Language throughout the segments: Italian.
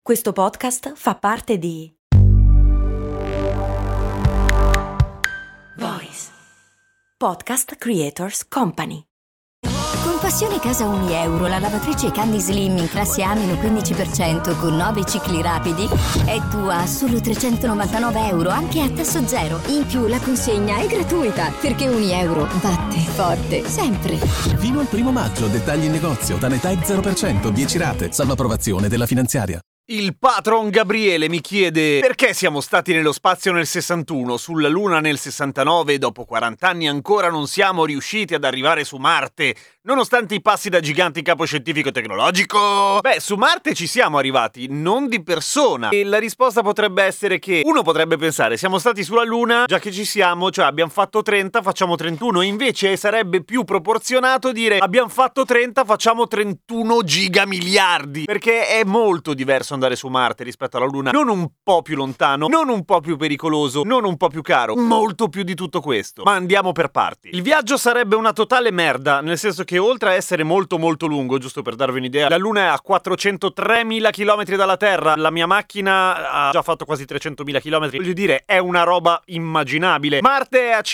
Questo podcast fa parte di Voice Podcast Creators Company. Con Passione Casa €1, la lavatrice Candy Slim in classe A -15% con 9 cicli rapidi è tua a solo €399 anche a tasso zero. In più la consegna è gratuita perché €1 batte forte sempre. Fino al 1 maggio, dettagli in negozio, Tanetide 0%, 10 rate, salvo approvazione della finanziaria. Il patron Gabriele mi chiede perché siamo stati nello spazio nel 61, sulla Luna nel 69 e dopo 40 anni ancora non siamo riusciti ad arrivare su Marte, nonostante i passi da gigante in campo scientifico e tecnologico. Beh, su Marte ci siamo arrivati, non di persona. E la risposta potrebbe essere che uno potrebbe pensare, siamo stati sulla Luna, già che ci siamo, cioè abbiamo fatto 30, facciamo 31. Invece sarebbe più proporzionato dire abbiamo fatto 30, facciamo 31 gigamiliardi. Perché è molto diverso andare su Marte rispetto alla Luna, non un po' più lontano, non un po' più pericoloso, non un po' più caro, molto più di tutto questo. Ma andiamo per parti. Il viaggio sarebbe una totale merda, nel senso che oltre a essere molto molto lungo, giusto per darvi un'idea, la Luna è a 403.000 km dalla Terra, la mia macchina ha già fatto quasi 300.000 km, voglio dire, è una roba immaginabile. Marte è a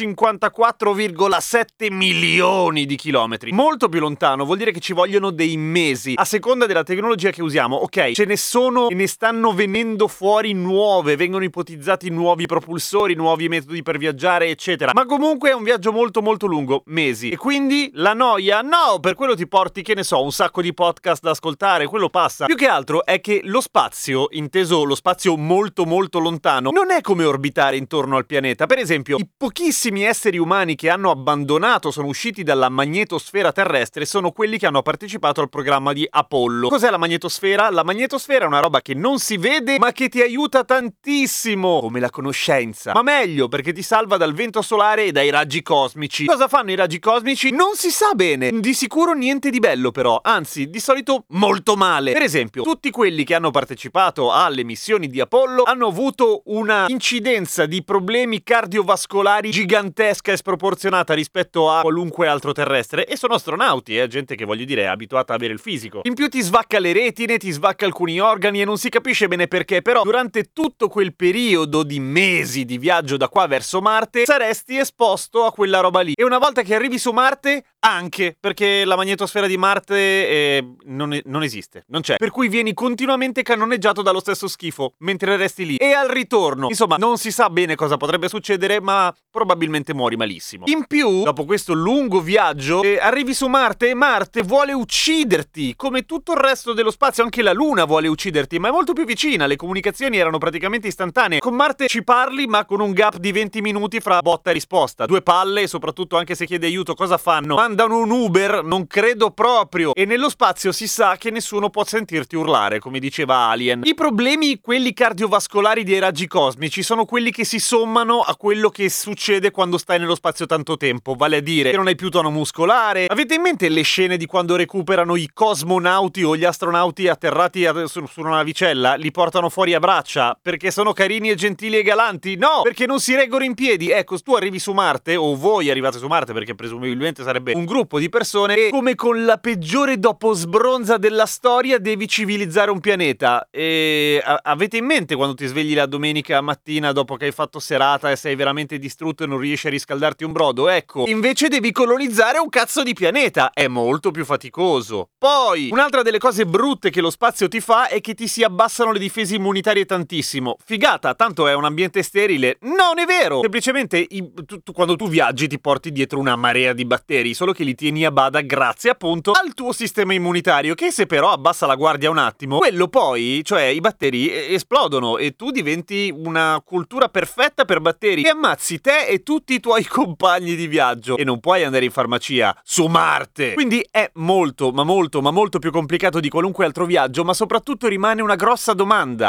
54,7 milioni di chilometri, molto più lontano, vuol dire che ci vogliono dei mesi, a seconda della tecnologia che usiamo. Ok, ce ne sono e ne stanno venendo fuori nuove, vengono ipotizzati nuovi propulsori, nuovi metodi per viaggiare, eccetera. Ma comunque è un viaggio molto molto lungo, mesi. E quindi la noia? No, per quello ti porti, che ne so, un sacco di podcast da ascoltare, quello passa. Più che altro è che lo spazio, inteso lo spazio molto molto lontano, non è come orbitare intorno al pianeta. Per esempio, i pochissimi esseri umani che hanno abbandonato, sono usciti dalla magnetosfera terrestre, sono quelli che hanno partecipato al programma di Apollo. Cos'è la magnetosfera? La magnetosfera è una roba che non si vede ma che ti aiuta tantissimo, come la conoscenza. Ma meglio, perché ti salva dal vento solare e dai raggi cosmici. Cosa fanno i raggi cosmici? Non si sa bene. Di sicuro niente di bello però, anzi, di solito molto male. Per esempio, tutti quelli che hanno partecipato alle missioni di Apollo hanno avuto una incidenza di problemi cardiovascolari gigantesca e sproporzionata rispetto a qualunque altro terrestre, e sono astronauti, gente che, voglio dire, è abituata ad avere il fisico. In più ti svacca le retine, ti svacca alcuni organi e non si capisce bene perché, però durante tutto quel periodo di mesi di viaggio da qua verso Marte saresti esposto a quella roba lì. E una volta che arrivi su Marte, anche, perché la magnetosfera di Marte non esiste, non c'è. Per cui vieni continuamente cannoneggiato dallo stesso schifo mentre resti lì. E al ritorno, insomma, non si sa bene cosa potrebbe succedere, ma probabilmente muori malissimo. In più, dopo questo lungo viaggio, arrivi su Marte e Marte vuole ucciderti, come tutto il resto dello spazio. Anche la Luna vuole ucciderti, ma è molto più vicina, le comunicazioni erano praticamente istantanee. Con Marte ci parli, ma con un gap di 20 minuti fra botta e risposta. Due palle, soprattutto anche se chiedi aiuto, cosa fanno? Mandano un Uber? Non credo proprio. E nello spazio si sa che nessuno può sentirti urlare, come diceva Alien. I problemi, quelli cardiovascolari dei raggi cosmici, sono quelli che si sommano a quello che succede quando stai nello spazio tanto tempo, vale a dire che non hai più tono muscolare. Avete in mente le scene di quando recuperano i cosmonauti o gli astronauti atterrati su una navicella? Li portano fuori a braccia perché sono carini e gentili e galanti? No, perché non si reggono in piedi. Ecco, tu arrivi su Marte, o voi arrivate su Marte, perché presumibilmente sarebbe un gruppo di persone, e come con la peggiore dopo sbronza della storia devi civilizzare un pianeta. E avete in mente quando ti svegli la domenica mattina dopo che hai fatto serata e sei veramente distrutto e non riesci a riscaldarti un brodo? Ecco, invece devi colonizzare un cazzo di pianeta. È molto più faticoso. Poi, un'altra delle cose brutte che lo spazio ti fa è che ti si abbassano le difese immunitarie tantissimo. Figata, tanto è un ambiente sterile. Non è vero! Semplicemente quando tu viaggi ti porti dietro una marea di batteri, solo che li tieni a bada grazie appunto al tuo sistema immunitario, che se però abbassa la guardia un attimo, quello poi, cioè i batteri esplodono e tu diventi una cultura perfetta per batteri e ammazzi te e tutti i tuoi compagni di viaggio e non puoi andare in farmacia su Marte. Quindi è molto, ma molto, ma molto più complicato di qualunque altro viaggio, ma soprattutto rimane una grossa domanda.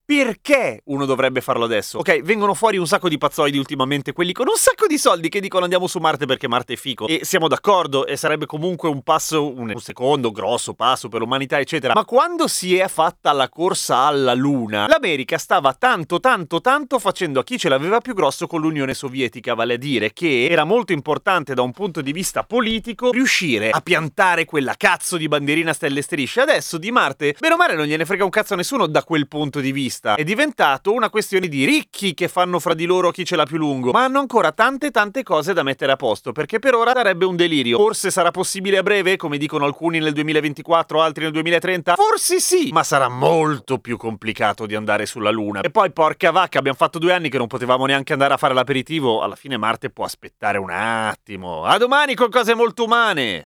perché uno dovrebbe farlo adesso? Ok, vengono fuori un sacco di pazzoidi ultimamente, quelli con un sacco di soldi che dicono andiamo su Marte perché Marte è fico. E siamo d'accordo, e sarebbe comunque un passo, un secondo grosso passo per l'umanità, eccetera. Ma quando si è fatta la corsa alla Luna, l'America stava tanto facendo a chi ce l'aveva più grosso con l'Unione Sovietica, vale a dire che era molto importante da un punto di vista politico riuscire a piantare quella cazzo di bandierina stelle strisce. Adesso di Marte, bene o male, non gliene frega un cazzo a nessuno da quel punto di vista. È diventato una questione di ricchi che fanno fra di loro chi ce l'ha più lungo, ma hanno ancora tante cose da mettere a posto, perché per ora sarebbe un delirio. Forse sarà possibile a breve, come dicono alcuni nel 2024, altri nel 2030? Forse sì, ma sarà molto più complicato di andare sulla Luna. E poi, porca vacca, abbiamo fatto 2 anni che non potevamo neanche andare a fare l'aperitivo. Alla fine Marte può aspettare un attimo. A domani con cose molto umane!